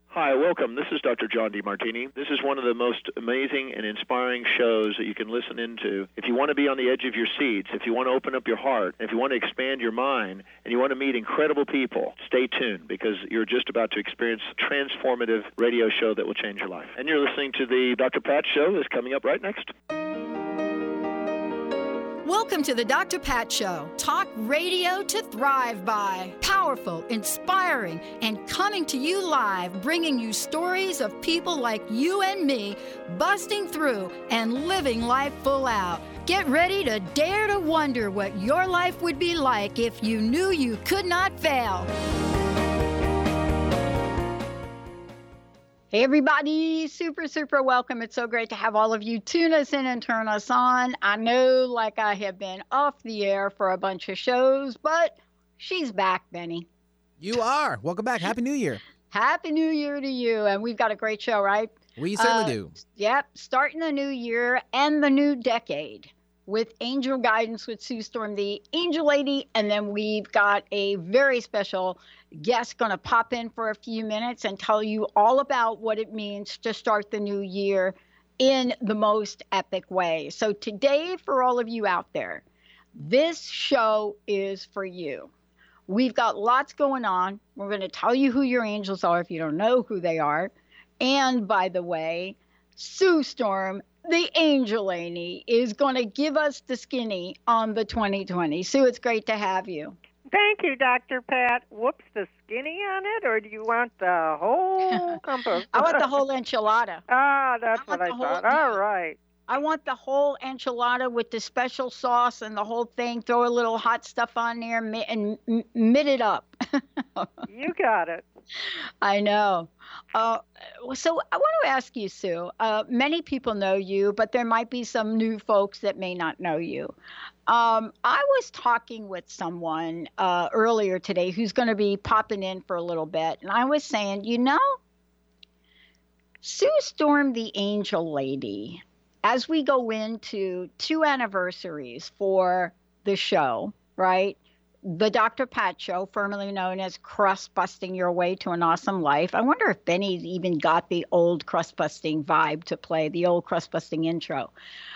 Hi, welcome. This is Dr. John DeMartini. This is one of the most amazing and inspiring shows that you can listen into. If you want to be on the edge of your seats, if you want to open up your heart, if you want to expand your mind, and you want to meet incredible people, stay tuned because you're just about to experience a transformative radio show that will change your life. And you're listening to the Dr. Pat Show that's coming up right next. Welcome to the Dr. Pat Show. Talk radio to thrive by. Powerful, inspiring, and coming to you live, bringing you stories of people like you and me, busting through and living life full out. Get ready to dare to wonder what your life would be like if you knew you could not fail. Hey everybody, super welcome. It's so great to have all of you tune us in and turn us on. I know like I have been off the air for a bunch of shows, but she's back, Benny. You are. Welcome back. Happy New Year. Happy New Year to you. And we've got a great show, right? We certainly do. Yep. Starting the new year and the new decade with Angel Guidance with Sue Storm, the Angel Lady. And then we've got a very special guest going to pop in for a few minutes and tell you all about what it means to start the new year in the most epic way. So today, for all of you out there, this show is for you. We've got lots going on. We're going to tell you who your angels are if you don't know who they are. And by the way, Sue Storm, the Angel Lady, is going to give us the skinny on the 2020. Sue, it's great to have you. Thank you, Dr. Pat. Whoops, the skinny on it, or do you want the whole compass? I want the whole enchilada. That's what I thought. All right. I want the whole enchilada with the special sauce and the whole thing. Throw a little hot stuff on there and mitt it up. You got it. I know. So I want to ask you, Sue, many people know you, but there might be some new folks that may not know you. I was talking with someone earlier today who's going to be popping in for a little bit, and I was saying, Sue Storm, the Angel Lady, as we go into 2 anniversaries for the show, right? The Dr. Pat Show, formerly known as Crust Busting Your Way to an Awesome Life. I wonder if Benny's even got the old crust busting vibe to play, the old crust busting intro.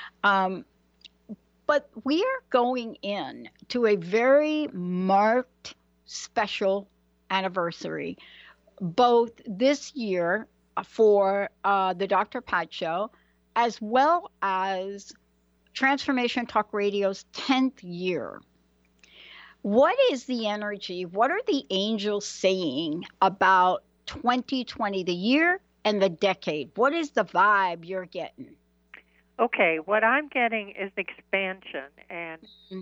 But we are going in to a very marked, special anniversary, both this year for the Dr. Pat Show, as well as Transformation Talk Radio's 10th year. What is the energy? What are the angels saying about 2020, the year and the decade? What is the vibe you're getting? Okay, what I'm getting is expansion and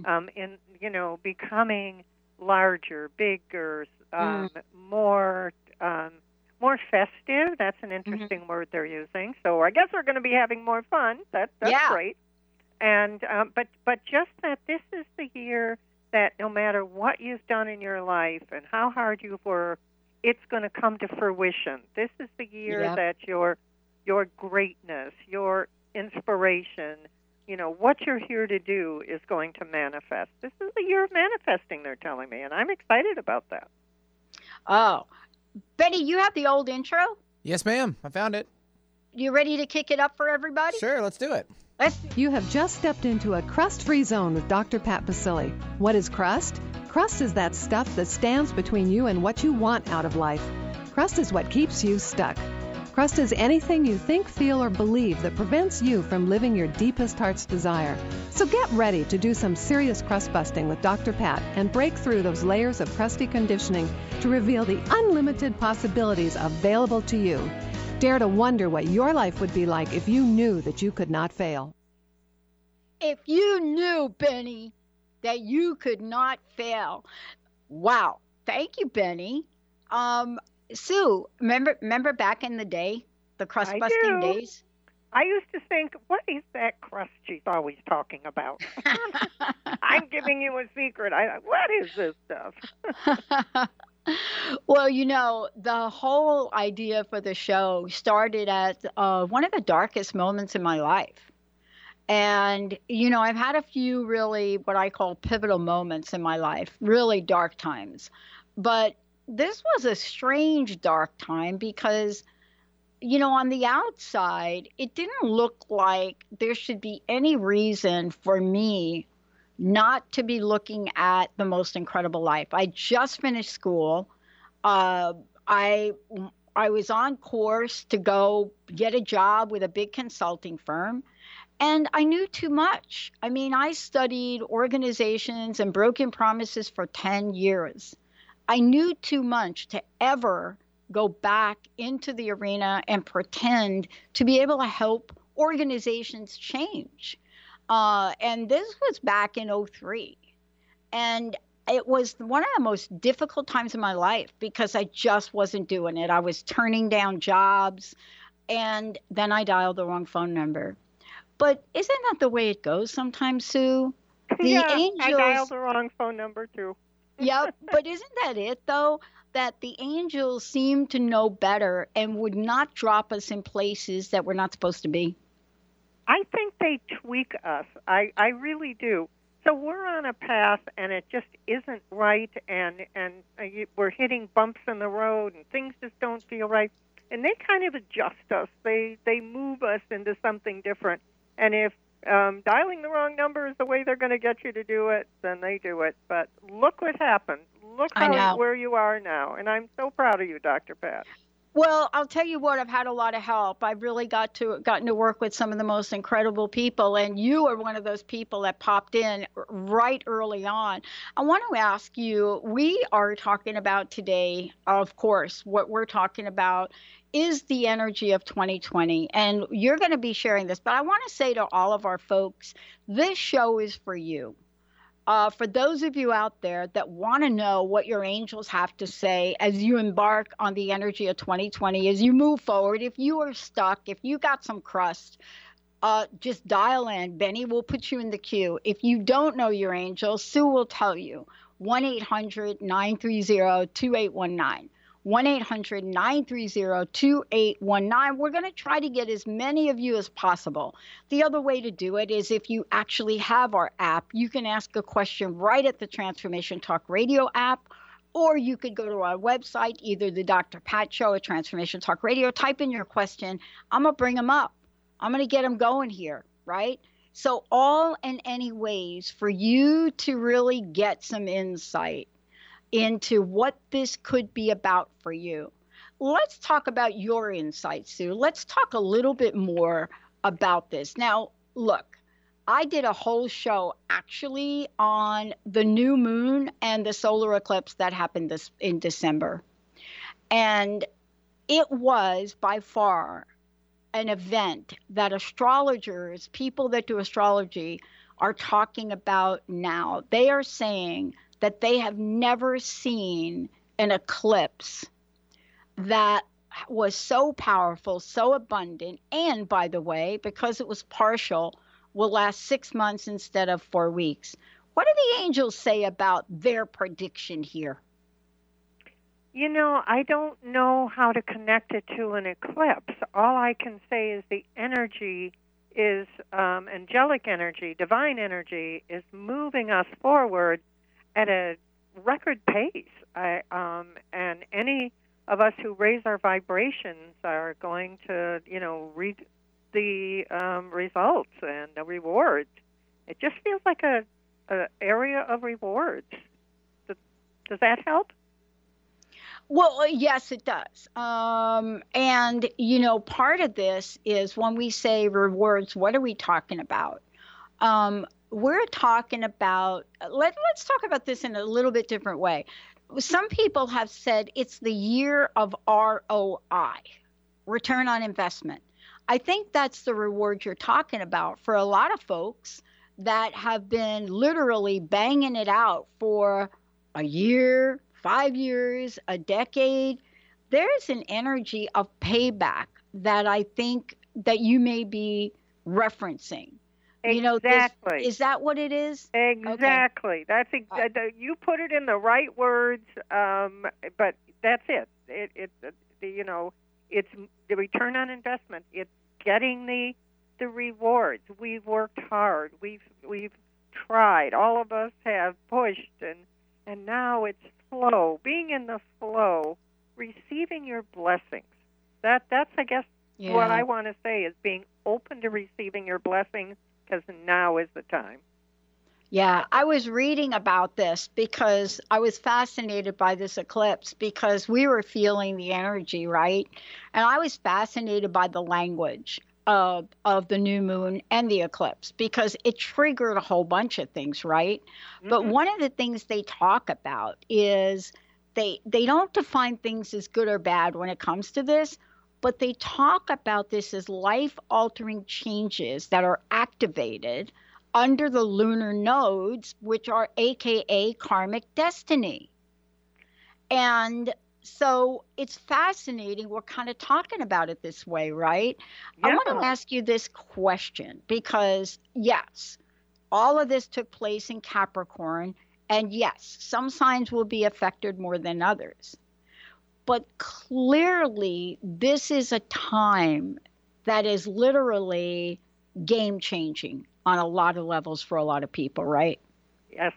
becoming larger, bigger, more festive. That's an interesting word they're using. So I guess we're going to be having more fun. That's great. And but just that this is the year that no matter what you've done in your life and how hard you've worked, it's going to come to fruition. This is the year that your greatness, your inspiration, what you're here to do is going to manifest. This is the year of manifesting, they're telling me, and I'm excited about that. Oh, Betty, you have the old intro? Yes, ma'am. I found it. You ready to kick it up for everybody? Sure, let's do it. You have just stepped into a crust-free zone with Dr. Pat Baccili. What is crust? Crust is that stuff that stands between you and what you want out of life. Crust is what keeps you stuck. Crust is anything you think, feel, or believe that prevents you from living your deepest heart's desire. So get ready to do some serious crust busting with Dr. Pat and break through those layers of crusty conditioning to reveal the unlimited possibilities available to you. Dare to wonder what your life would be like if you knew that you could not fail. If you knew, Benny, that you could not fail. Wow. Thank you, Benny. Sue, remember back in the day, the crust-busting days? I used to think, what is that crust she's always talking about? I'm giving you a secret. What is this stuff? Well, the whole idea for the show started at one of the darkest moments in my life. And, I've had a few really what I call pivotal moments in my life, really dark times. But this was a strange dark time because, on the outside, it didn't look like there should be any reason for me not to be looking at the most incredible life. I just finished school. Uh, I I was on course to go get a job with a big consulting firm, and I knew too much. I mean, I studied organizations and broken promises for 10 years. I knew too much to ever go back into the arena and pretend to be able to help organizations change. And this was back in '03. And it was one of the most difficult times of my life because I just wasn't doing it. I was turning down jobs, and then I dialed the wrong phone number. But isn't that the way it goes sometimes, Sue? Yeah, I dialed the wrong phone number too. Yep, but isn't that it though? That the angels seem to know better and would not drop us in places that we're not supposed to be. I think they tweak us. I really do. So we're on a path, and it just isn't right, and we're hitting bumps in the road, and things just don't feel right. And they kind of adjust us. They move us into something different. And if dialing the wrong number is the way they're going to get you to do it, then they do it. But look what happened. Look where you are now. And I'm so proud of you, Dr. Pat. Well, I'll tell you what, I've had a lot of help. I've really gotten to work with some of the most incredible people, and you are one of those people that popped in right early on. I want to ask you, we are talking about today, of course, what we're talking about is the energy of 2020, and you're going to be sharing this, but I want to say to all of our folks, this show is for you. For those of you out there that want to know what your angels have to say as you embark on the energy of 2020, as you move forward, if you are stuck, if you got some crust, just dial in. Benny will put you in the queue. If you don't know your angel, Sue will tell you. 1-800-930-2819. 1-800-930-2819. We're going to try to get as many of you as possible. The other way to do it is if you actually have our app, you can ask a question right at the Transformation Talk Radio app, or you could go to our website, either the Dr. Pat Show or Transformation Talk Radio, type in your question. I'm going to bring them up. I'm going to get them going here, right? So all and any ways for you to really get some insight into what this could be about for you. Let's talk about your insights, Sue. Let's talk a little bit more about this. Now, look, I did a whole show actually on the new moon and the solar eclipse that happened in December. And it was by far an event that astrologers, people that do astrology, are talking about now. They are saying that they have never seen an eclipse that was so powerful, so abundant, and by the way, because it was partial, will last 6 months instead of 4 weeks. What do the angels say about their prediction here? I don't know how to connect it to an eclipse. All I can say is the energy is angelic energy, divine energy, is moving us forward at a record pace. And any of us who raise our vibrations are going to, reap the results and the rewards. It just feels like a area of rewards. Does that help? Well, yes, it does. And, part of this is when we say rewards, what are we talking about? We're talking about, let's talk about this in a little bit different way. Some people have said it's the year of ROI, return on investment. I think that's the reward you're talking about for a lot of folks that have been literally banging it out for a year, 5 years, a decade. There's an energy of payback that I think that you may be referencing. Exactly. Is that what it is? Exactly. Okay. You put it in the right words, but that's it. It's the return on investment. It's getting the rewards. We've worked hard. We've tried. All of us have pushed, and now it's flow, receiving your blessings. That's I guess, what I want to say is being open to receiving your blessings, because now is the time. Yeah, I was reading about this because I was fascinated by this eclipse because we were feeling the energy, right? And I was fascinated by the language of the new moon and the eclipse because it triggered a whole bunch of things, right? Mm-hmm. But one of the things they talk about is they don't define things as good or bad when it comes to this, but they talk about this as life-altering changes that are activated under the lunar nodes, which are AKA karmic destiny. And so it's fascinating. We're kind of talking about it this way, right? Yeah. I want to ask you this question because, yes, all of this took place in Capricorn. And yes, some signs will be affected more than others. But clearly, this is a time that is literally game-changing on a lot of levels for a lot of people, right? Yes.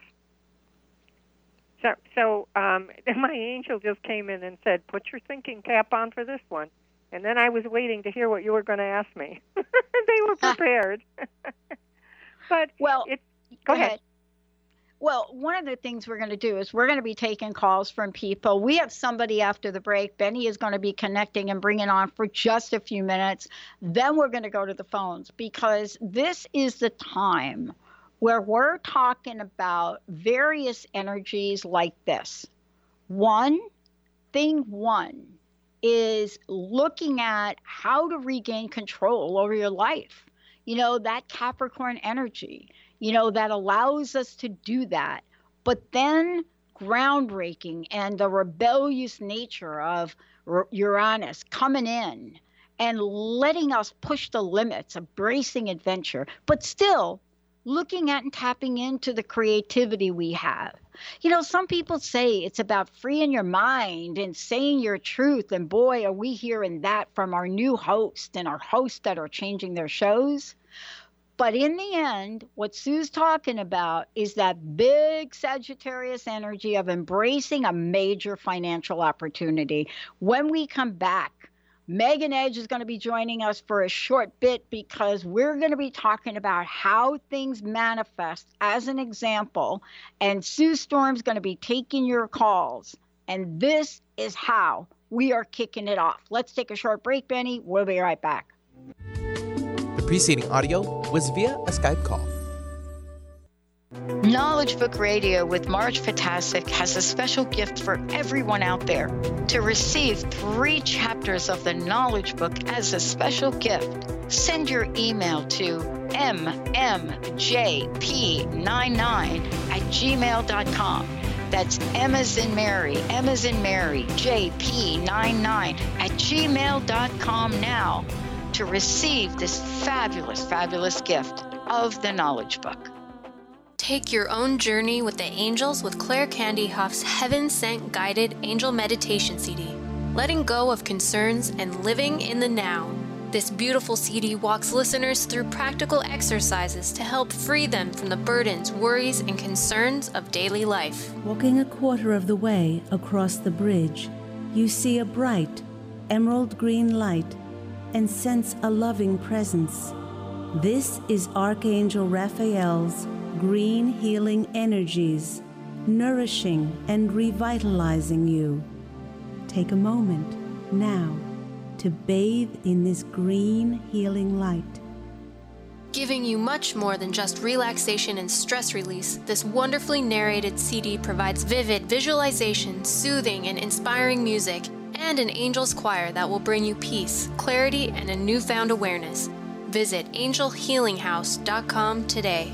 So my angel just came in and said, put your thinking cap on for this one. And then I was waiting to hear what you were going to ask me. They were prepared. But well, go ahead. Well, one of the things we're going to do is we're going to be taking calls from people. We have somebody after the break. Benny is going to be connecting and bringing on for just a few minutes. Then we're going to go to the phones because this is the time where we're talking about various energies like this. Thing one is looking at how to regain control over your life. You know, that Capricorn energy, you know, that allows us to do that. But then groundbreaking and the rebellious nature of Uranus coming in and letting us push the limits, embracing adventure, but still looking at and tapping into the creativity we have. You know, some people say it's about freeing your mind and saying your truth. And boy, are we hearing that from our new host and our hosts that are changing their shows. But in the end, what Sue's talking about is that big Sagittarius energy of embracing a major financial opportunity. When we come back, Megan Edge is going to be joining us for a short bit because we're going to be talking about how things manifest as an example. And Sue Storm's going to be taking your calls. And this is how we are kicking it off. Let's take a short break, Benny. We'll be right back. The preceding audio was via a Skype call. Knowledge Book Radio with Marge Fatasic has a special gift for everyone out there. To receive 3 chapters of the Knowledge Book as a special gift, send your email to mmjp99@gmail.com. That's M as in Mary, JP99@gmail.com now to receive this fabulous, fabulous gift of the Knowledge Book. Take your own journey with the angels with Claire Candy Huff's Heaven Sent Guided Angel Meditation CD, letting go of concerns and living in the now. This beautiful CD walks listeners through practical exercises to help free them from the burdens, worries, and concerns of daily life. Walking a quarter of the way across the bridge, you see a bright, emerald green light and sense a loving presence. This is Archangel Raphael's green healing energies, nourishing and revitalizing you. Take a moment now to bathe in this green healing light. Giving you much more than just relaxation and stress release, this wonderfully narrated CD provides vivid visualization, soothing and inspiring music, and an angel's choir that will bring you peace, clarity, and a newfound awareness. Visit angelhealinghouse.com today.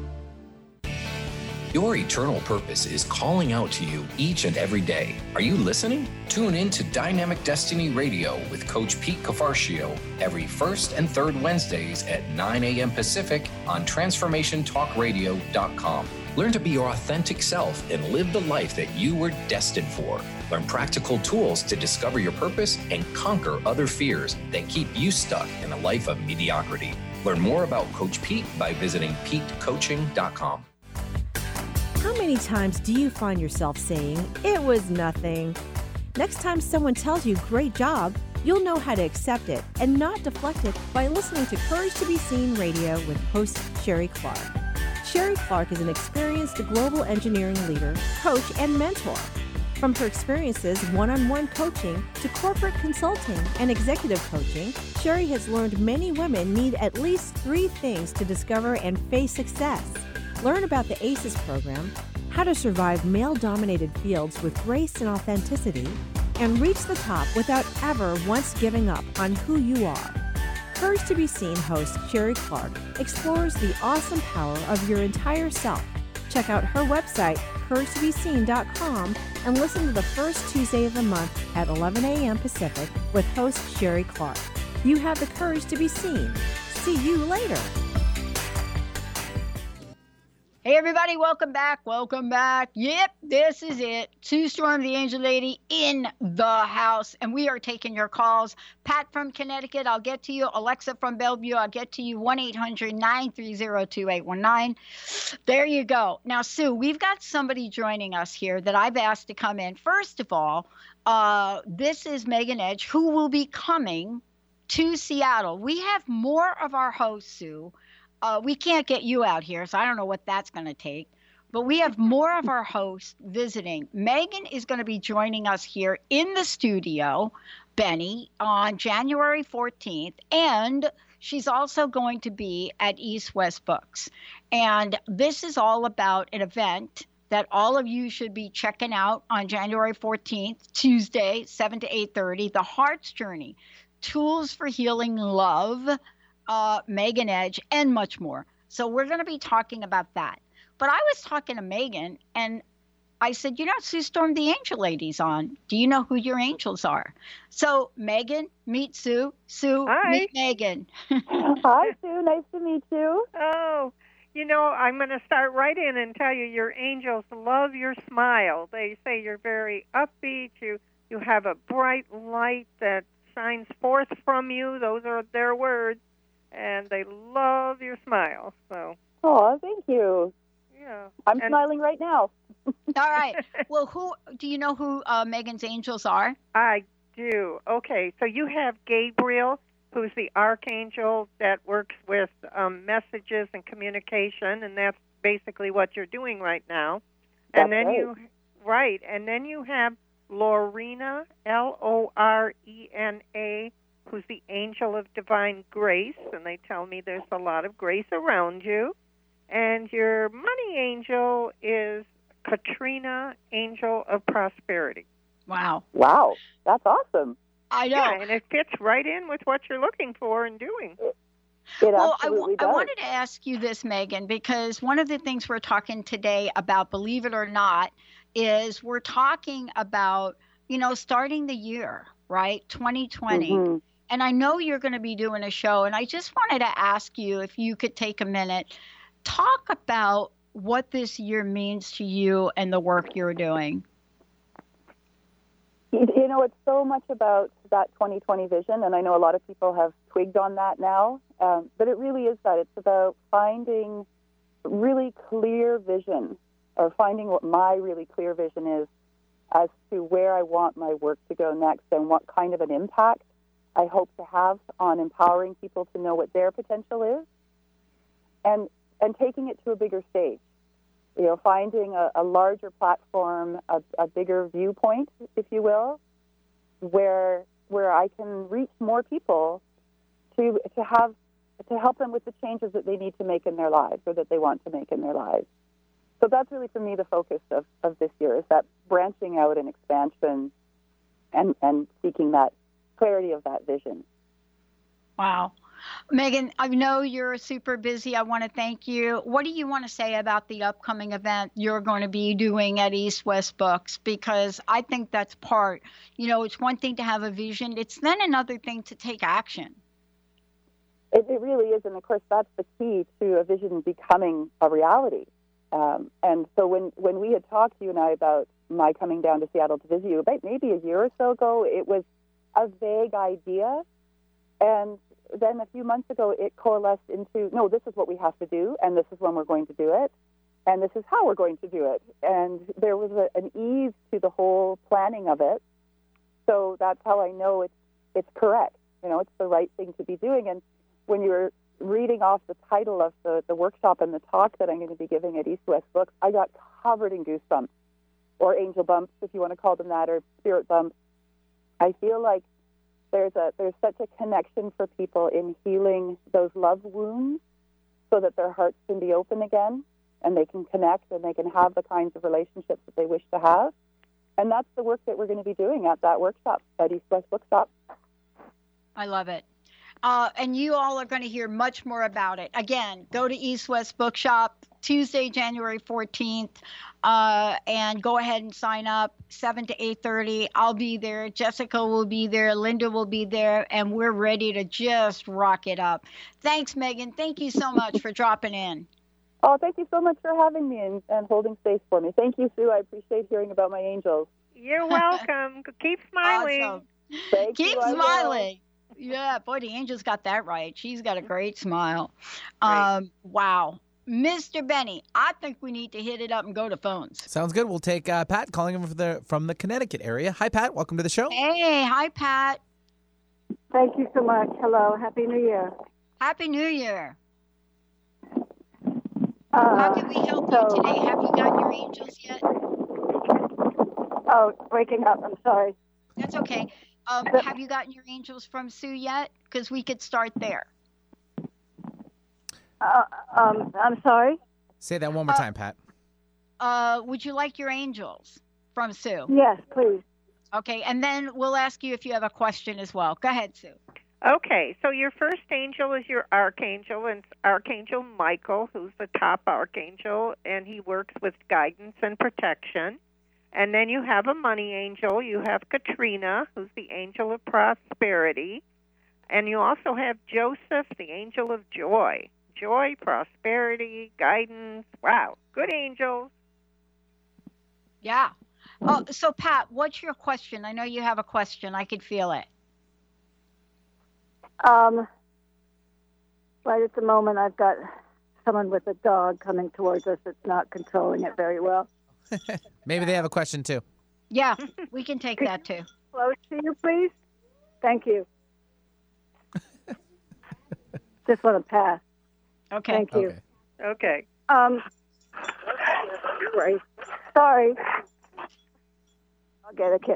Your eternal purpose is calling out to you each and every day. Are you listening? Tune in to Dynamic Destiny Radio with Coach Pete Cafarcio every first and third Wednesdays at 9 a.m. Pacific on TransformationTalkRadio.com. Learn to be your authentic self and live the life that you were destined for. Learn practical tools to discover your purpose and conquer other fears that keep you stuck in a life of mediocrity. Learn more about Coach Pete by visiting PeteCoaching.com. How many times do you find yourself saying, "It was nothing"? Next time someone tells you, "Great job," you'll know how to accept it and not deflect it by listening to Courage to Be Seen Radio with host Sherry Clark. Sherry Clark is an experienced global engineering leader, coach, and mentor. From her experiences one-on-one coaching to corporate consulting and executive coaching, Sherry has learned many women need at least 3 things to discover and face success. Learn about the ACES program, how to survive male-dominated fields with grace and authenticity, and reach the top without ever once giving up on who you are. Courage to Be Seen host Sherry Clark explores the awesome power of your entire self. Check out her website, CourageToBeSeen.com, and listen to the first Tuesday of the month at 11 a.m. Pacific with host Sherry Clark. You have the courage to be seen. See you later. Hey, everybody, welcome back. Welcome back. Yep, this is it. Sue Storm, the Angel Lady, in the house, and we are taking your calls. Pat from Connecticut, I'll get to you. Alexa from Bellevue, I'll get to you. 1-800-930-2819. There you go. Now, Sue, we've got somebody joining us here that I've asked to come in. First of all, this is Megan Edge, who will be coming to Seattle. We have more of our hosts, Sue. We can't get you out here, so I don't know what that's going to take. But we have more of our hosts visiting. Megan is going to be joining us here in the studio, Benny, on January 14th. And she's also going to be at East West Books. And this is all about an event that all of you should be checking out on January 14th, Tuesday, 7 to 8:30, The Heart's Journey, Tools for Healing Love, Megan Edge, and much more. So we're going to be talking about that. But I was talking to Megan, and I said, Sue Storm, the Angel Lady's on. Do you know who your angels are? So Megan, meet Sue. Sue, Hi. meet Megan. Hi, Sue. Nice to meet you. Oh, I'm going to start right in and tell you your angels love your smile. They say you're very upbeat. You have a bright light that shines forth from you. Those are their words. And they love your smile. So. Oh, thank you. Yeah. I'm smiling right now. All right. Well, do you know who Megan's angels are? I do. Okay. So you have Gabriel, who's the archangel that works with messages and communication, and that's basically what you're doing right now. That's and then right. And then you have Lorena, Lorena, who's the angel of divine grace, and they tell me there's a lot of grace around you. And your money angel is Katrina, angel of prosperity. Wow. Wow, that's awesome. I know. Yeah, and it fits right in with what you're looking for and doing. Well, I wanted to ask you this, Megan, because one of the things we're talking today about, believe it or not, is we're talking about, starting the year, right? 2020. Mm-hmm. And I know you're going to be doing a show, and I just wanted to ask you if you could take a minute, talk about what this year means to you and the work you're doing. It's so much about that 2020 vision, and I know a lot of people have twigged on that now, but it really is that. It's about finding really clear vision, or finding what my really clear vision is as to where I want my work to go next and what kind of an impact I hope to have on empowering people to know what their potential is, and taking it to a bigger stage. Finding a larger platform, a bigger viewpoint, if you will, where I can reach more people to help them with the changes that they need to make in their lives or that they want to make in their lives. So that's really, for me, the focus of this year, is that branching out and expansion and seeking that clarity of that vision. Wow. Megan, I know you're super busy. I want to thank you. What do you want to say about the upcoming event you're going to be doing at East West Books? Because I think that's part, it's one thing to have a vision. It's then another thing to take action. It really is. And of course, that's the key to a vision becoming a reality. And so when we had talked, you and I, about my coming down to Seattle to visit you, about maybe a year or so ago, it was a vague idea. And then a few months ago, it coalesced into, no, this is what we have to do, and this is when we're going to do it. and this is how we're going to do it. And there was an ease to the whole planning of it. So that's how I know it's correct. It's the right thing to be doing. And when you're reading off the title of the workshop and the talk that I'm going to be giving at East West Books, I got covered in goosebumps, or angel bumps, if you want to call them that, or spirit bumps. I feel like there's such a connection for people in healing those love wounds so that their hearts can be open again and they can connect and they can have the kinds of relationships that they wish to have. And that's the work that we're going to be doing at that workshop, at East West Bookshop. I love it. And you all are going to hear much more about it. Again, go to East West Bookshop Tuesday, January 14th, and go ahead and sign up, 7 to 8:30. I'll be there. Jessica will be there. Linda will be there, and we're ready to just rock it up. Thanks, Megan. Thank you so much for dropping in. Oh, thank you so much for having me and holding space for me. Thank you, Sue. I appreciate hearing about my angels. You're welcome. Keep smiling. Awesome. Thank Keep you, smiling. Yeah, boy, the angel's got that right. She's got a great smile. Wow. Mr. Benny, I think we need to hit it up and go to phones. Sounds good. We'll take Pat calling him from the Connecticut area. Hi, Pat. Welcome to the show. Hey, hi, Pat. Thank you so much. Hello. Happy New Year. Happy New Year. How can we help you today? Have you gotten your angels yet? Oh, breaking up. I'm sorry. That's okay. Have you gotten your angels from Sue yet? Because we could start there. I'm sorry? Say that one more time, Pat. Would you like your angels from Sue? Yes, please. Okay, and then we'll ask you if you have a question as well. Go ahead, Sue. Okay, so your first angel is your archangel, and it's Archangel Michael, who's the top archangel, and he works with guidance and protection. And then you have a money angel. You have Katrina, who's the angel of prosperity. And you also have Joseph, the angel of joy. Joy, prosperity, guidance. Wow, good angels. Yeah. Oh, so, Pat, what's your question? I know you have a question. I could feel it. Right at the moment, I've got someone with a dog coming towards us that's not controlling it very well. Maybe they have a question, too. Yeah, we can take that, too. Close to you, please. Thank you. Just want to pass. Okay. Thank you. Okay. Right. Sorry. I'll get a kid.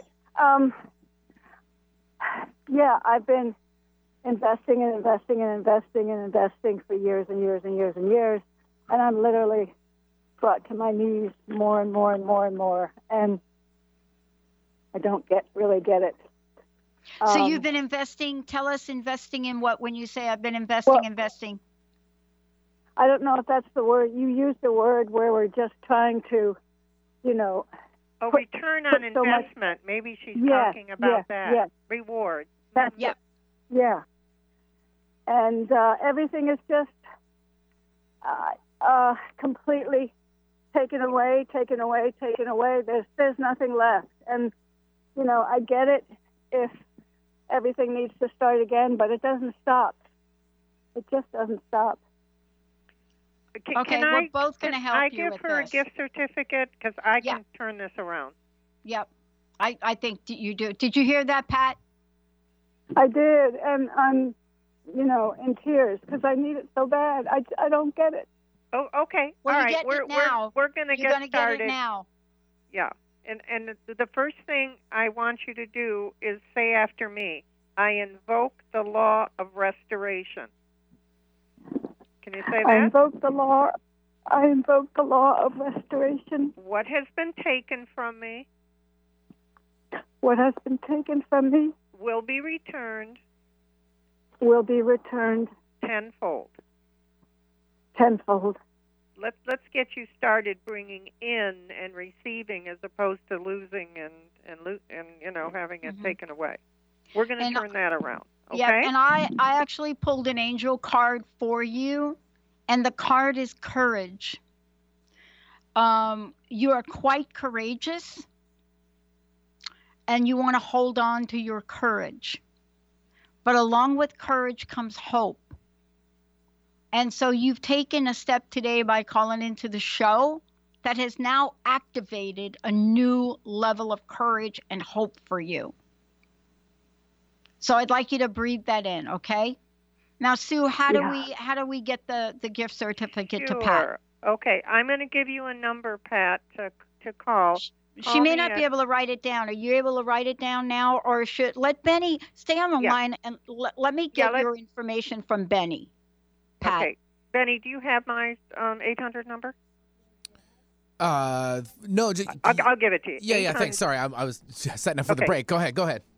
Yeah, I've been investing and investing and investing and investing for years and years and years and years, and I'm literally brought to my knees more and more and more and more, and I don't really get it. So you've been investing. Tell us, investing in what? When you say I've been investing, investing. I don't know if that's the word. You used the word where we're just trying to, A return on investment. Maybe she's talking about that. Yeah. Reward. Yeah. And everything is just completely taken away. There's nothing left. And, I get it if everything needs to start again, but it doesn't stop. It just doesn't stop. We're both going to help you with this. Can I give her a gift certificate? Because I can turn this around. Yep. I think you do. Did you hear that, Pat? I did, and I'm, in tears because I need it so bad. I don't get it. Oh, okay. Well, all you're right. getting it now. We're going to get started. You're going to get it now. Yeah. And the first thing I want you to do is say after me, I invoke the law of restoration. Can you say that? I invoke the law of restoration. What has been taken from me? What has been taken from me? Will be returned. Will be returned. Tenfold. Tenfold. Let's get you started bringing in and receiving as opposed to losing and having it taken away. We're going to turn that around. Okay? Yeah, and I actually pulled an angel card for you, and the card is courage. You are quite courageous, and you want to hold on to your courage. But along with courage comes hope. And so you've taken a step today by calling into the show that has now activated a new level of courage and hope for you. So I'd like you to breathe that in, okay? Now, Sue, how do we get the gift certificate to Pat? Okay, I'm going to give you a number, Pat, to call. She may not be able to write it down. Are you able to write it down now, or let Benny stay on the line and let me get your information from Benny? Pat. Okay, Benny, do you have my 800 number? No. I'll give it to you. Yeah, thanks. Sorry, I was setting up for the break. Go ahead.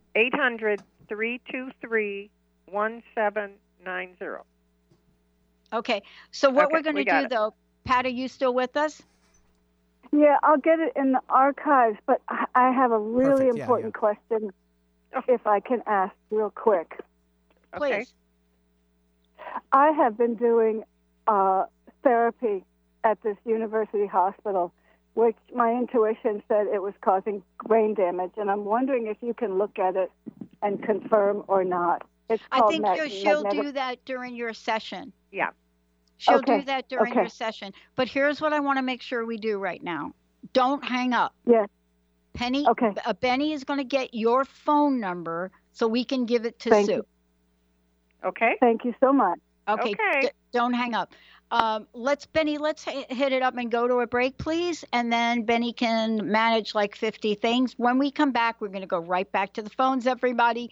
800-323-1790. Okay, so what we're going to do, though, Pat, are you still with us? Yeah, I'll get it in the archives, but I have a really important question, if I can ask real quick. Please. Okay. I have been doing therapy at this university hospital, which my intuition said it was causing brain damage, and I'm wondering if you can look at it and confirm or not. I think she'll do that during your session. Yeah. She'll do that during your session. But here's what I want to make sure we do right now. Don't hang up. Yes. Penny, Benny is going to get your phone number so we can give it to Sue. You. Okay. Thank you so much. Okay. Don't hang up. Let's hit it up and go to a break, please. And then Benny can manage like 50 things. When we come back, we're going to go right back to the phones, everybody.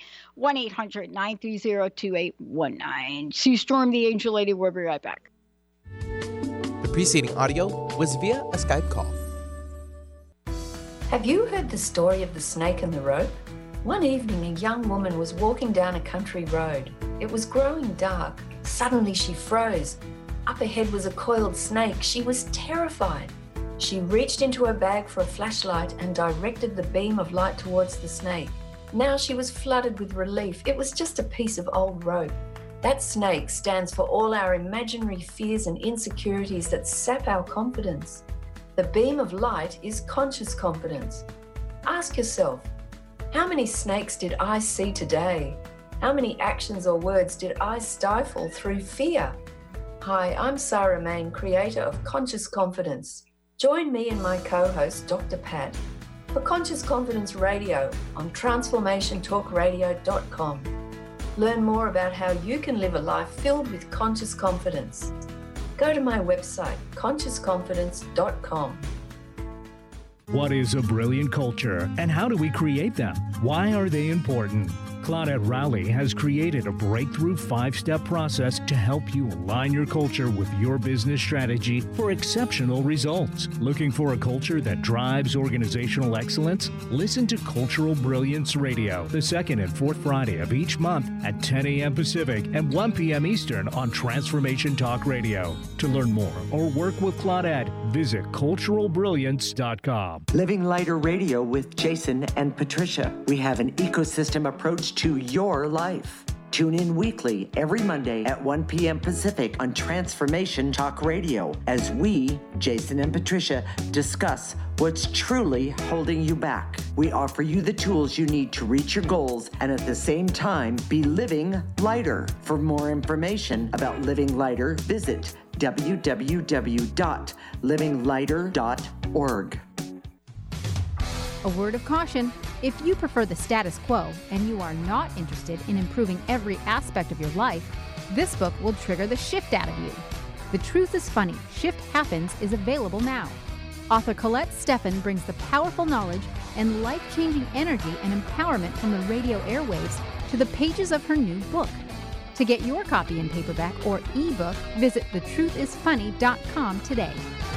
1-800-930-2819. Sue Storm, the Angel Lady. We'll be right back. The preceding audio was via a Skype call. Have you heard the story of the snake and the rope? One evening, a young woman was walking down a country road. It was growing dark. Suddenly, she froze. Up ahead was a coiled snake. She was terrified. She reached into her bag for a flashlight and directed the beam of light towards the snake. Now she was flooded with relief. It was just a piece of old rope. That snake stands for all our imaginary fears and insecurities that sap our confidence. The beam of light is conscious confidence. Ask yourself, how many snakes did I see today? How many actions or words did I stifle through fear? Hi, I'm Sarah Main, creator of Conscious Confidence. Join me and my co-host, Dr. Pat, for Conscious Confidence Radio on TransformationTalkRadio.com. Learn more about how you can live a life filled with conscious confidence. Go to my website, ConsciousConfidence.com. What is a brilliant culture, and how do we create them? Why are they important? Claudette Rowley has created a breakthrough 5-step process to help you align your culture with your business strategy for exceptional results. Looking for a culture that drives organizational excellence? Listen to Cultural Brilliance Radio, the second and fourth Friday of each month at 10 a.m. Pacific and 1 p.m. Eastern on Transformation Talk Radio. To learn more or work with Claudette, visit culturalbrilliance.com. Living Lighter Radio with Jason and Patricia. We have an ecosystem approach to your life. Tune in weekly every Monday at 1 p.m. Pacific on Transformation Talk Radio as we, Jason and Patricia, discuss what's truly holding you back. We offer you the tools you need to reach your goals and at the same time be living lighter. For more information about Living Lighter, visit www.livinglighter.org. A word of caution, if you prefer the status quo and you are not interested in improving every aspect of your life, this book will trigger the shift out of you. The Truth is Funny, Shift Happens is available now. Author Colette Steffen brings the powerful knowledge and life-changing energy and empowerment from the radio airwaves to the pages of her new book. To get your copy in paperback or ebook, visit thetruthisfunny.com today.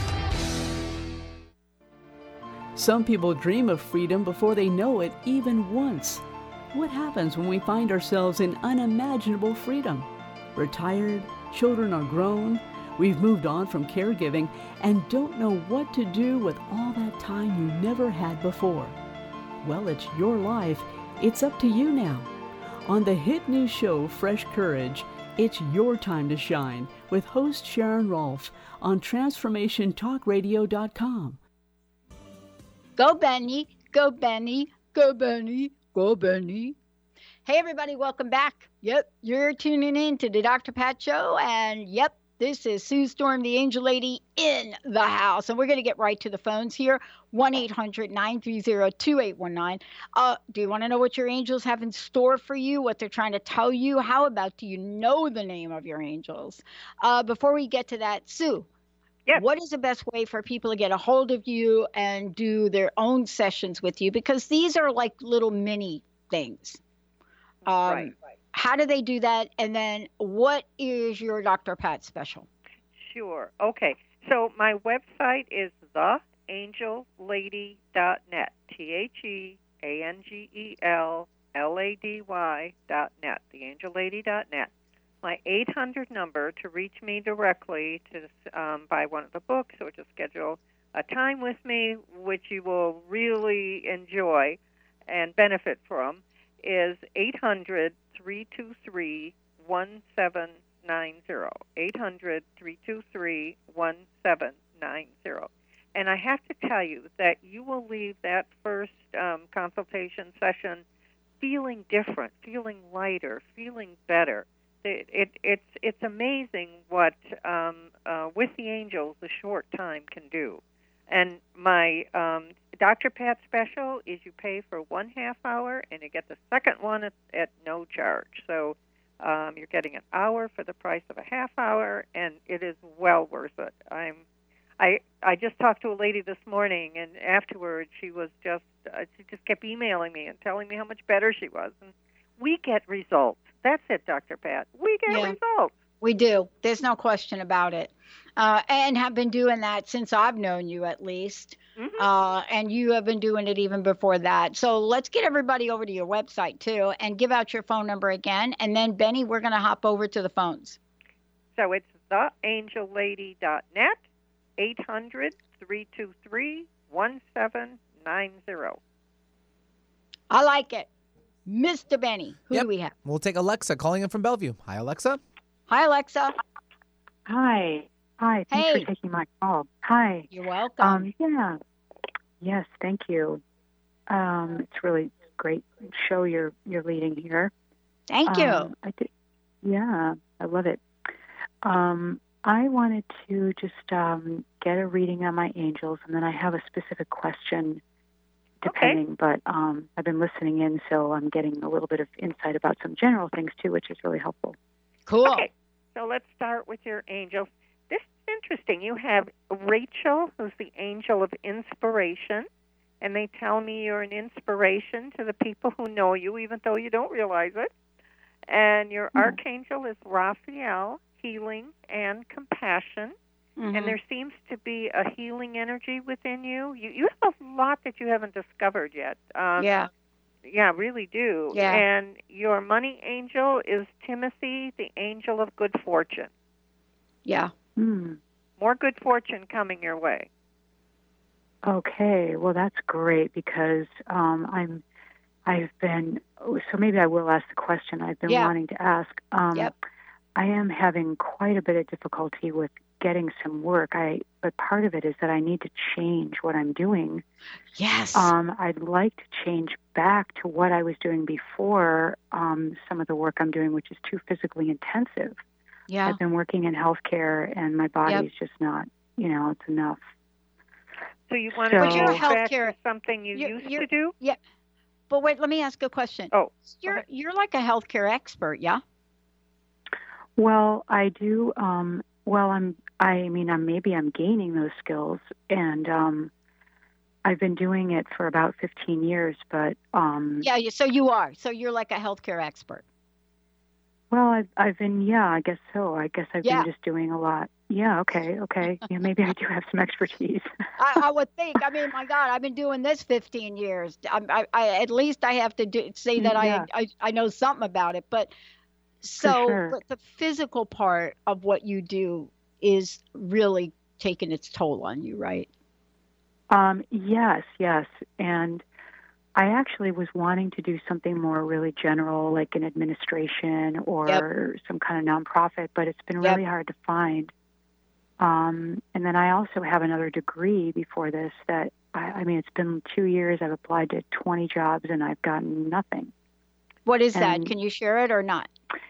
Some people dream of freedom before they know it even once. What happens when we find ourselves in unimaginable freedom? Retired, children are grown, we've moved on from caregiving, and don't know what to do with all that time you never had before. Well, it's your life. It's up to you now. On the hit new show, Fresh Courage, it's your time to shine with host Sharon Rolfe on TransformationTalkRadio.com. Go Benny, go Benny, go Benny, go Benny. Hey everybody, welcome back. Yep, you're tuning in to the Dr. Pat Show, and yep, This is Sue Storm, the Angel Lady, in the house. And we're going to get right to the phones here. 1-800-930-2819. Do you want to know what your angels have in store for you, what they're trying to tell you? How about do you know the name of your angels? Before we get to that, Sue, what is the best way for people to get a hold of you and do their own sessions with you? Because these are like little mini things. Right. How do they do that? And then what is your Dr. Pat special? Sure. Okay. So my website is theangellady.net. TheAngelLady.net. Theangellady.net. My 800 number to reach me directly to buy one of the books or to schedule a time with me, which you will really enjoy and benefit from, is 800-323-1790. 800-323-1790. And I have to tell you that you will leave that first consultation session feeling different, feeling lighter, feeling better. It's amazing what with the angels a short time can do. And my Dr. Pat special is you pay for 1/2 hour and you get the second one at no charge. So you're getting an hour for the price of a 1/2 hour, and it is well worth it. I just talked to a lady this morning, and afterwards she just kept emailing me and telling me how much better she was. And we get results. That's it, Dr. Pat. We get results. We do. There's no question about it. And have been doing that since I've known you, at least. Mm-hmm. And you have been doing it even before that. So let's get everybody over to your website, too, and give out your phone number again. And then, Benny, we're going to hop over to the phones. So it's theangellady.net, 800-323-1790. I like it. Mr. Benny, who do we have? We'll take Alexa calling in from Bellevue. Hi, Alexa. Hi, Alexa. Hi. Thanks for taking my call. Hi. You're welcome. Yes, thank you. It's really great show you're leading here. Thank you. I love it. I wanted to just get a reading on my angels, and then I have a specific question depending, but I've been listening in, so I'm getting a little bit of insight about some general things too, which is really helpful. Cool. Okay, so let's start with your angels. This is interesting. You have Rachel, who's the angel of inspiration, and they tell me you're an inspiration to the people who know you, even though you don't realize it. And your archangel is Raphael, healing and compassion. Mm-hmm. And there seems to be a healing energy within you. You have a lot that you haven't discovered yet. Yeah, really do. Yeah. And your money angel is Timothy, the angel of good fortune. Yeah. More good fortune coming your way. Okay, well that's great because so maybe I will ask the question I've been wanting to ask. I am having quite a bit of difficulty with getting some work. But part of it is that I need to change what I'm doing. Yes. I'd like to change back to what I was doing before some of the work I'm doing, which is too physically intensive. Yeah. I've been working in healthcare, and my body's just not, it's enough. So you want to go back to something you used to do? Yeah. But wait, let me ask a question. Oh. You're like a healthcare expert, yeah? Well, I do. Maybe I'm gaining those skills, and I've been doing it for about 15 years. But so you are. So you're like a healthcare expert. Well, I've been. Yeah, I guess so. I guess I've been just doing a lot. Yeah. Okay. Yeah, maybe I do have some expertise. I would think. I mean, my God, I've been doing this 15 years. I at least I have to say that I know something about it. But but the physical part of what you do is really taking its toll on you, right? Yes. And I actually was wanting to do something more really general, like an administration or some kind of nonprofit, but it's been really hard to find. And then I also have another degree before this that, it's been 2 years. I've applied to 20 jobs and I've gotten nothing. What is that? Can you share it or not?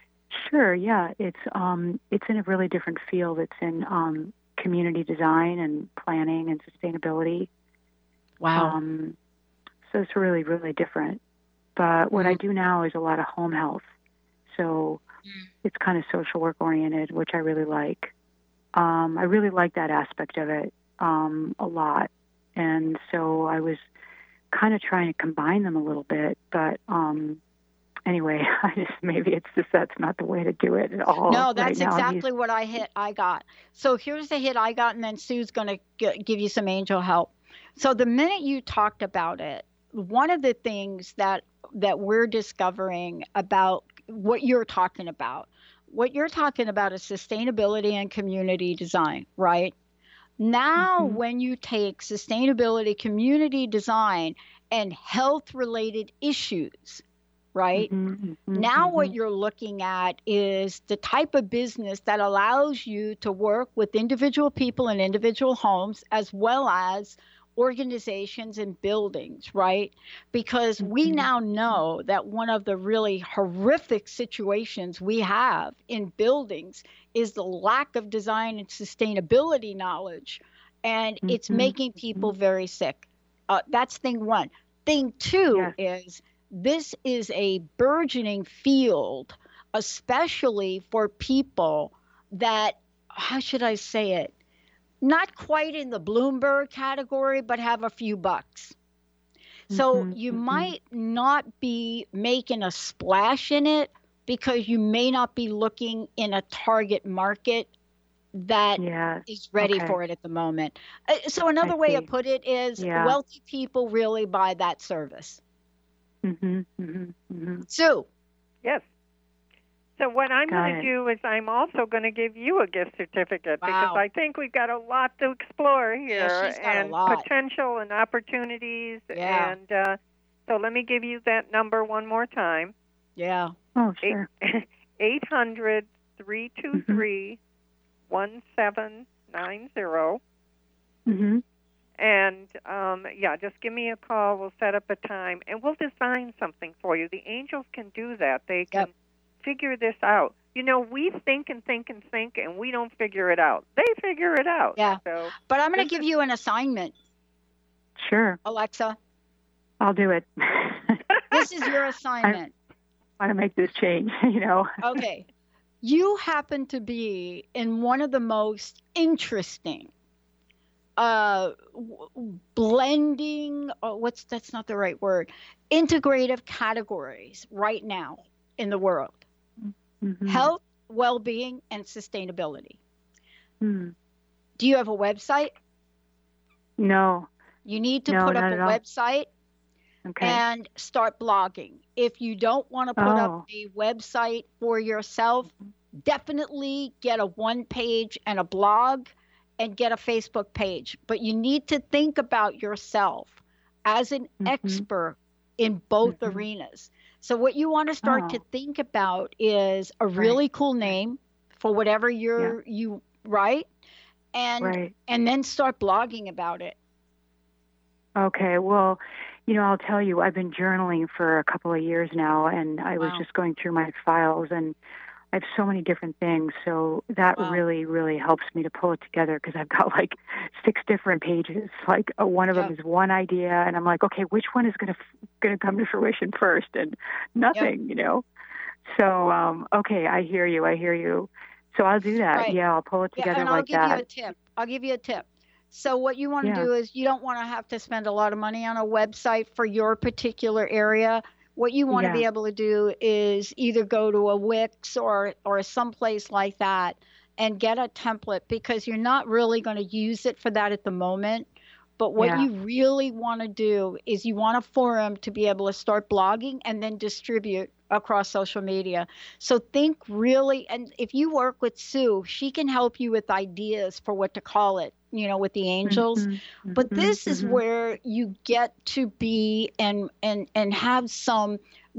Sure. Yeah, it's in a really different field. It's in community design and planning and sustainability. Wow. So it's really, really different. But what I do now is a lot of home health. So it's kind of social work oriented, which I really like. I really like that aspect of it a lot. And so I was kind of trying to combine them a little bit. But anyway, maybe it's just that's not the way to do it at all. No, that's exactly what I got. So here's the hit I got, and then Sue's going to give you some angel help. So the minute you talked about it, one of the things that we're discovering about what you're talking about is sustainability and community design, right? Now, when you take sustainability, community design, and health-related issues, right? Now what you're looking at is the type of business that allows you to work with individual people in individual homes as well as organizations and buildings, right? Because we now know that one of the really horrific situations we have in buildings is the lack of design and sustainability knowledge, and it's making people very sick. That's thing one. Thing two is this is a burgeoning field, especially for people that, how should I say it, not quite in the Bloomberg category, but have a few bucks. So you might not be making a splash in it because you may not be looking in a target market that is ready for it at the moment. So another way to put it is wealthy people really buy that service. Sue. Yes. So what I'm going to do is I'm also going to give you a gift certificate because I think we've got a lot to explore here and potential and opportunities. And so let me give you that number one more time. Yeah. Oh, sure. 800-323-1790. And, just give me a call. We'll set up a time, and we'll design something for you. The angels can do that. They can figure this out. You know, we think and think and think, and we don't figure it out. They figure it out. Yeah. So but I'm going to give you an assignment. Sure. Alexa. I'll do it. This is your assignment. I want to make this change, you know. Okay. You happen to be in one of the most interesting blending, that's not the right word, integrative categories right now in the world. Health, well-being, and sustainability. Do you have a website? No. You need to put up a website and start blogging. If you don't want to put up a website for yourself, definitely get a one-page and a blog and get a Facebook page. But you need to think about yourself as an expert in both arenas. So what you want to start to think about is a really cool name for whatever you write, and then start blogging about it. Okay, well, you know, I'll tell you, I've been journaling for a couple of years now, and I was just going through my files, and I have so many different things, so that really, really helps me to pull it together because I've got like 6 different pages. Like one of them is one idea, and I'm like, okay, which one is going to come to fruition first? And nothing, you know. So, okay, I hear you. So I'll do that. Right. Yeah, I'll pull it together like that. I'll give you a tip. So what you want to do is you don't want to have to spend a lot of money on a website for your particular area. What you want to be able to do is either go to a Wix or someplace like that and get a template, because you're not really going to use it for that at the moment. But what you really want to do is you want a forum to be able to start blogging and then distribute across social media. So think really, and if you work with Sue, she can help you with ideas for what to call it, you know, with the angels. But this is where you get to be and have some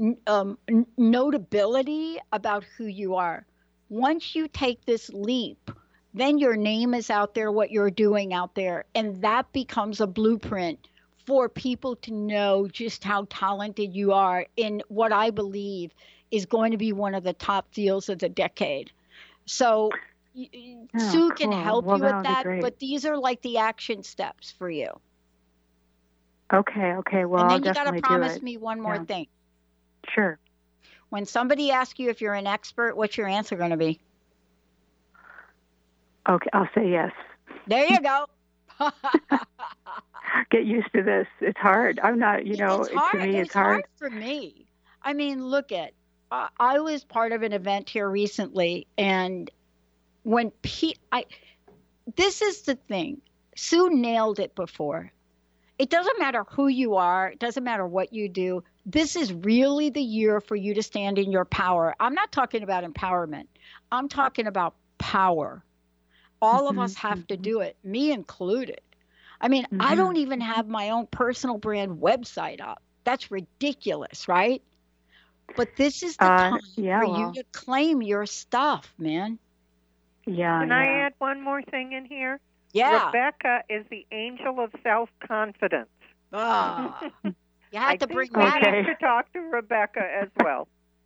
notability about who you are. Once you take this leap, then your name is out there, what you're doing out there, and that becomes a blueprint for people to know just how talented you are in what I believe is going to be one of the top deals of the decade. So Sue can help you with that, but these are like the action steps for you. Okay. Well, and then I'll you got to definitely promise do it. me one more thing. Sure. When somebody asks you if you're an expert, what's your answer going to be? Okay, I'll say yes. There you go. Get used to this. It's hard. I'm not, you know, to me it's hard. For me. I mean, look at, I was part of an event here recently, and when this is the thing. Sue nailed it before. It doesn't matter who you are. It doesn't matter what you do. This is really the year for you to stand in your power. I'm not talking about empowerment. I'm talking about power. All of us have to do it, me included. I mean, I don't even have my own personal brand website up. That's ridiculous, right? But this is the time for you to claim your stuff, man. Yeah. Can I add one more thing in here? Yeah. Rebecca is the angel of self-confidence. You have to bring that up. I need to talk to Rebecca as well.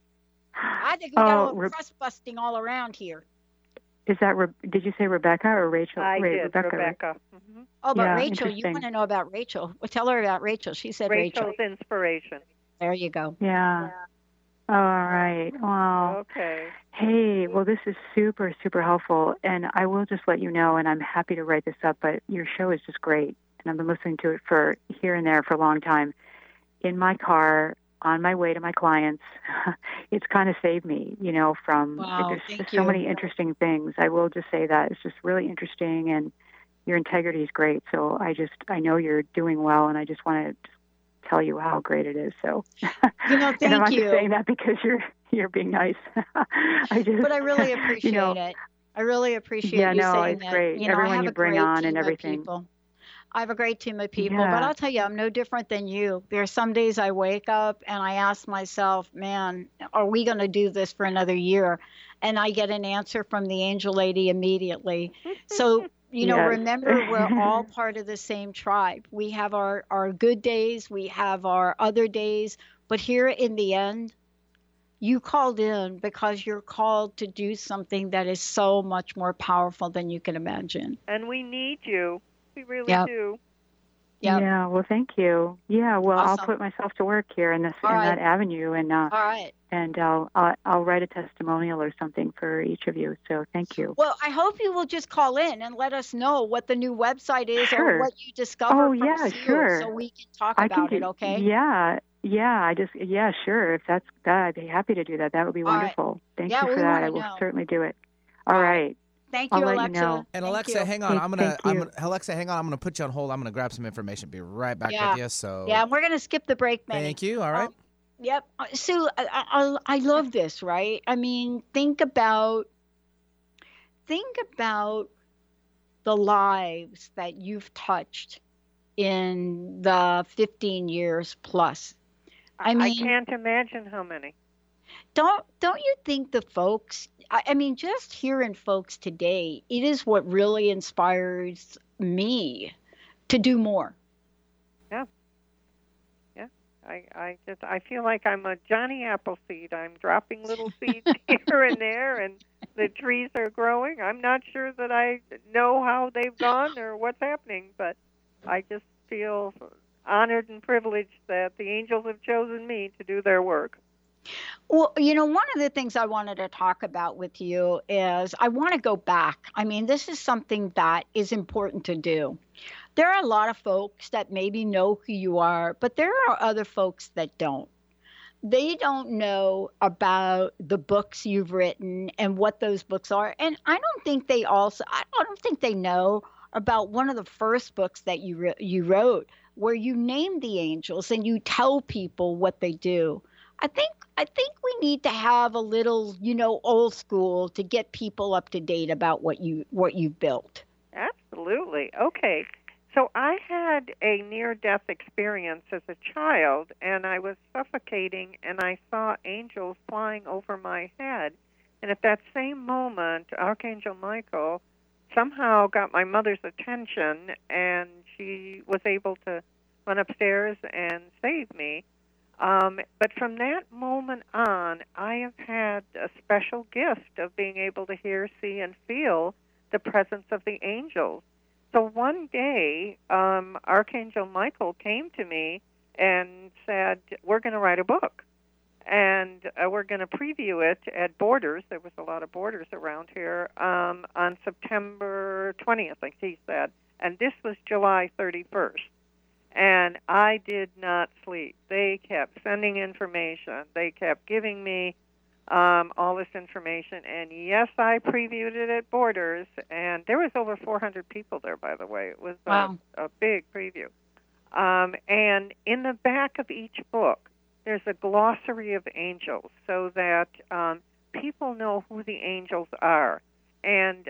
I think we got a little crust busting all around here. Is that, did you say Rebecca or Rachel? I did, Rebecca. Mm-hmm. Oh, but Rachel, you want to know about Rachel. Well, tell her about Rachel. She said Rachel. Rachel's inspiration. There you go. Yeah. All right. Well, okay. Hey, well, this is super, super helpful. And I will just let you know, and I'm happy to write this up, but your show is just great. And I've been listening to it for here and there for a long time. In my car, on my way to my clients, it's kind of saved me, you know, from there's just so many interesting things. I will just say that it's just really interesting, and your integrity is great. So I know you're doing well, and I just want to tell you how great it is. So, you know, thank and I'm not you. just saying that because you're being nice. But I really appreciate it. I really appreciate you saying that. Yeah, no, it's great. You know, everyone you bring on and everything. I have a great team of people, but I'll tell you, I'm no different than you. There are some days I wake up and I ask myself, man, are we going to do this for another year? And I get an answer from the angel lady immediately. So, you know, remember, we're all part of the same tribe. We have our good days. We have our other days. But here in the end, you called in because you're called to do something that is so much more powerful than you can imagine. And we need you. We really do. Yep. Yeah, well, thank you. Yeah, well, Awesome. I'll put myself to work here in that avenue, and all right. And I'll write a testimonial or something for each of you. So thank you. Well, I hope you will just call in and let us know what the new website is or what you discovered from Sue, sure. so we can talk about it. Okay? Yeah. Sure. If that's that, I'd be happy to do that. That would be wonderful. Thank you for that. I will certainly do it. All right. Thank you, I'll Alexa. let you know. And Alexa, hang on. Alexa, hang on. I'm gonna put you on hold. I'm gonna grab some information. Be right back with you. So yeah, we're gonna skip the break, man. Thank you. All right. Yep. Sue, I love this, right? I mean, think about the lives that you've touched in the 15 years plus. I mean, I can't imagine how many. Don't you think the folks, I mean, just hearing folks today, it is what really inspires me to do more. I feel like I'm a Johnny Appleseed. I'm dropping little seeds here and there, and the trees are growing. I'm not sure that I know how they've gone or what's happening, but I just feel honored and privileged that the angels have chosen me to do their work. Well, you know, one of the things I wanted to talk about with you is I want to go back. I mean, this is something that is important to do. There are a lot of folks that maybe know who you are, but there are other folks that don't. They don't know about the books you've written and what those books are. And I don't think they know about one of the first books that you wrote, where you name the angels and you tell people what they do. I think we need to have a little, you know, old school to get people up to date about what you've built. Absolutely. Okay. So I had a near-death experience as a child, and I was suffocating, and I saw angels flying over my head. And at that same moment, Archangel Michael somehow got my mother's attention, and she was able to run upstairs and save me. But from that moment on, I have had a special gift of being able to hear, see, and feel the presence of the angels. So one day, Archangel Michael came to me and said, we're going to write a book. And we're going to preview it at Borders. There was a lot of Borders around here on September 20th, like he said. And this was July 31st. And I did not sleep. They kept sending information. They kept giving me all this information. And yes, I previewed it at Borders. And there was over 400 people there, by the way. It was a big preview. And in the back of each book, there's a glossary of angels so that people know who the angels are. And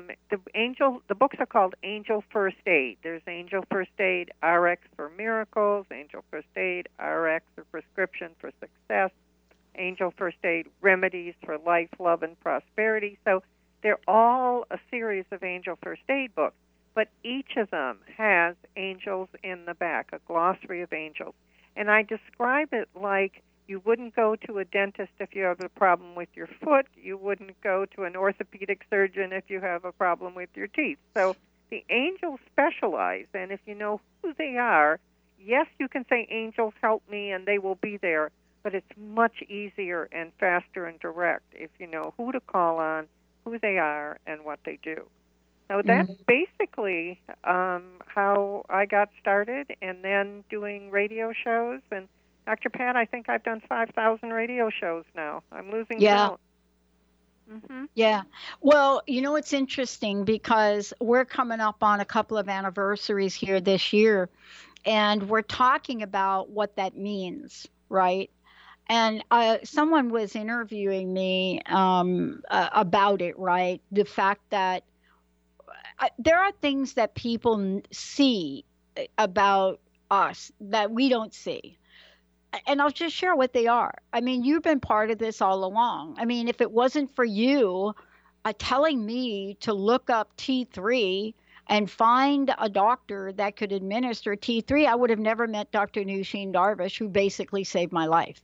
the books are called Angel First Aid. There's Angel First Aid RX for Miracles, Angel First Aid RX for Prescription for Success, Angel First Aid Remedies for Life, Love, and Prosperity. So they're all a series of Angel First Aid books, but each of them has angels in the back, a glossary of angels. And I describe it like you wouldn't go to a dentist if you have a problem with your foot. You wouldn't go to an orthopedic surgeon if you have a problem with your teeth. So the angels specialize, and if you know who they are, yes, you can say, angels help me, and they will be there, but it's much easier and faster and direct if you know who to call on, who they are, and what they do. So that's basically how I got started, and then doing radio shows. And Dr. Pat, I think I've done 5,000 radio shows now. I'm losing count. Mm-hmm. Yeah. Well, you know, it's interesting because we're coming up on a couple of anniversaries here this year, and we're talking about what that means, right? And someone was interviewing me about it, right? The fact that there are things that people see about us that we don't see. And I'll just share what they are. I mean, you've been part of this all along. I mean, if it wasn't for you telling me to look up T3 and find a doctor that could administer T3, I would have never met Dr. Nusheen Darvish, who basically saved my life.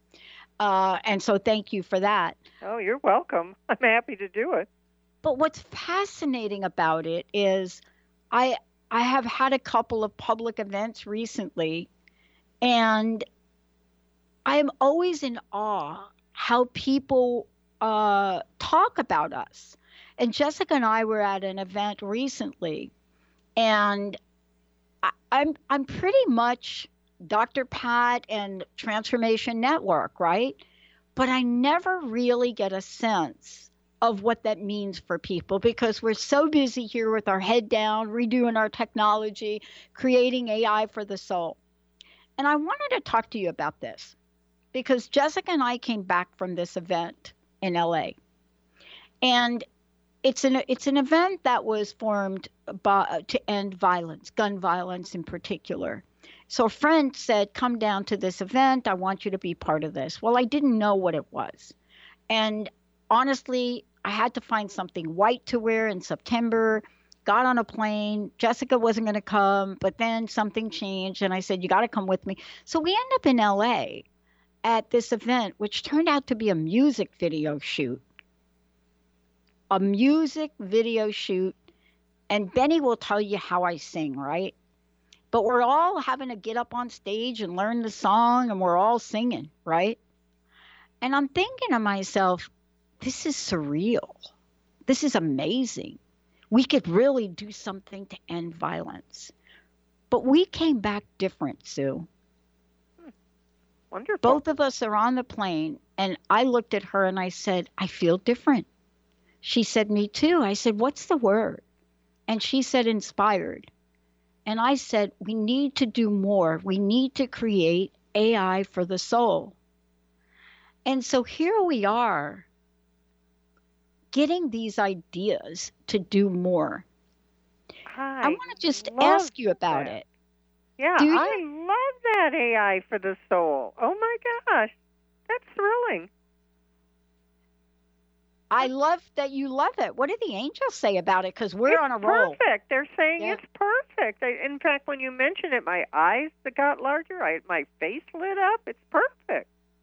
And so thank you for that. Oh, you're welcome. I'm happy to do it. But what's fascinating about it is I have had a couple of public events recently, and I'm always in awe how people talk about us. And Jessica and I were at an event recently, and I'm pretty much Dr. Pat and Transformation Network, right? But I never really get a sense of what that means for people because we're so busy here with our head down, redoing our technology, creating AI for the soul. And I wanted to talk to you about this because Jessica and I came back from this event in LA. And it's an event that was formed to end violence, gun violence in particular. So a friend said, come down to this event. I want you to be part of this. Well, I didn't know what it was. And honestly, I had to find something white to wear in September, got on a plane. Jessica wasn't going to come, but then something changed, and I said, you got to come with me. So we end up in LA at this event, which turned out to be a music video shoot. A music video shoot, and Benny will tell you how I sing, right? But we're all having to get up on stage and learn the song, and we're all singing, right? And I'm thinking to myself, this is surreal. This is amazing. We could really do something to end violence. But we came back different, Sue. Wonderful. Both of us are on the plane, and I looked at her and I said, I feel different. She said, me too. I said, what's the word? And she said, inspired. And I said, we need to do more. We need to create AI for the soul. And so here we are, getting these ideas to do more. I want to just ask you about it. Yeah, I love that AI for the soul. Oh my gosh, that's thrilling. I love that you love it. What do the angels say about it? Because we're on a roll. Perfect. They're saying it's perfect. In fact, when you mention it, my eyes got larger. My face lit up. It's perfect.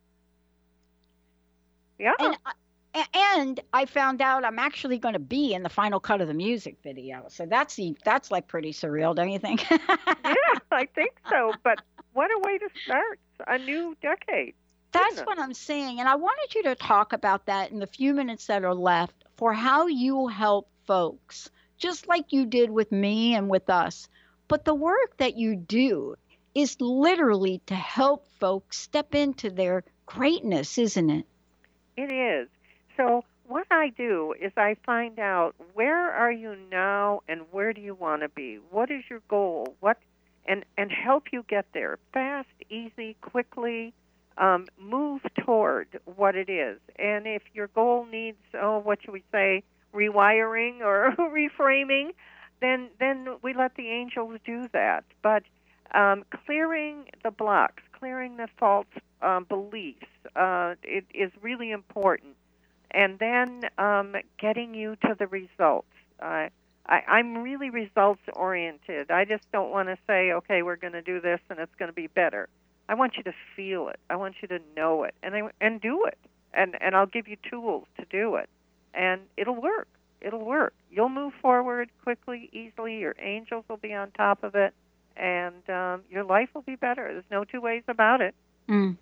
Yeah. And I found out I'm actually going to be in the final cut of the music video. So that's like pretty surreal, don't you think? Yeah, I think so. But what a way to start a new decade. That's what I'm saying. And I wanted you to talk about that in the few minutes that are left for how you help folks, just like you did with me and with us. But the work that you do is literally to help folks step into their greatness, isn't it? It is. So what I do is I find out where are you now and where do you want to be? What is your goal? And help you get there fast, easy, quickly. Move toward what it is. And if your goal needs, what should we say, rewiring or reframing, then we let the angels do that. But clearing the blocks, clearing the false beliefs, it is really important. And then getting you to the results. I'm really results-oriented. I just don't want to say, okay, we're going to do this and it's going to be better. I want you to feel it. I want you to know it and do it. And I'll give you tools to do it. And it'll work. It'll work. You'll move forward quickly, easily. Your angels will be on top of it. And your life will be better. There's no two ways about it. Mm.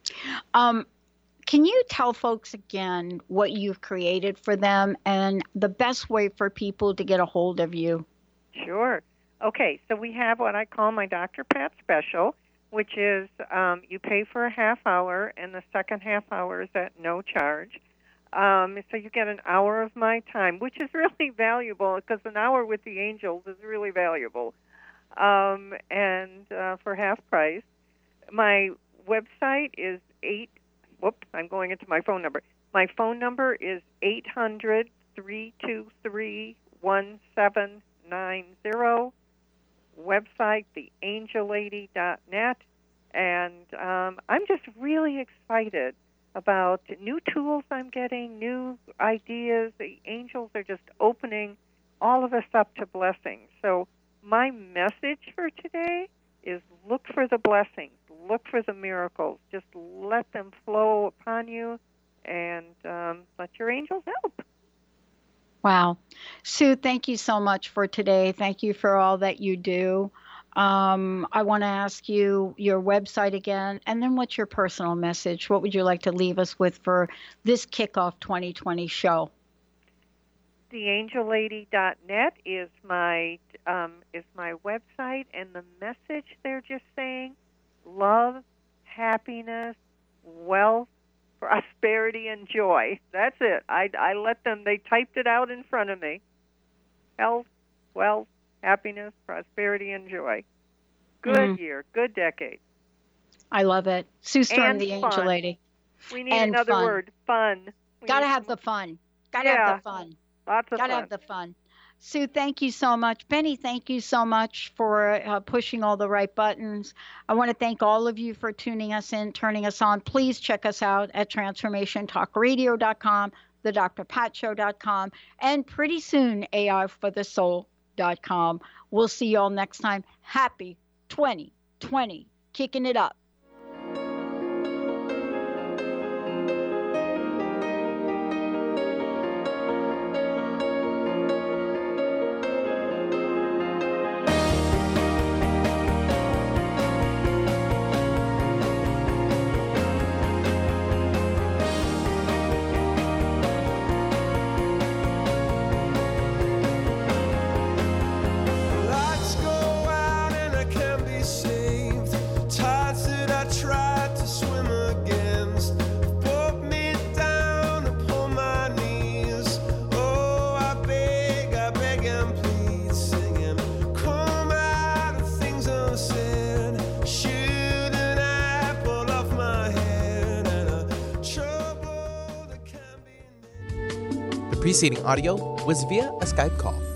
Can you tell folks again what you've created for them and the best way for people to get a hold of you? Sure. Okay, so we have what I call my Dr. Pat special, which is you pay for a half hour, and the second half hour is at no charge. So you get an hour of my time, which is really valuable because an hour with the angels is really valuable, and for half price. My website is I'm going into my phone number. My phone number is 800-323-1790. Website, theangellady.net. And I'm just really excited about new tools I'm getting, new ideas. The angels are just opening all of us up to blessings. So my message for today is look for the blessings, look for the miracles. Just let them flow upon you and let your angels help. Wow. Sue, thank you so much for today. Thank you for all that you do. I want to ask you your website again, and then what's your personal message? What would you like to leave us with for this Kickoff 2020 show? TheAngelLady.net is my website, and the message they're just saying: love, happiness, wealth, prosperity, and joy. That's it. I let them, they typed it out in front of me. Health, wealth, happiness, prosperity, and joy. Good year, good decade. I love it. Sue Storm, the fun. Angel Lady. We need another word, fun. Gotta have the fun. Gotta have the fun. Lots of Gotta fun. have the fun. Sue, thank you so much. Benny, thank you so much for pushing all the right buttons. I want to thank all of you for tuning us in, turning us on. Please check us out at transformationtalkradio.com, thedrpatshow.com, and pretty soon, AIforthesoul.com. We'll see you all next time. Happy 2020. Kicking it up. Preceding audio was via a Skype call.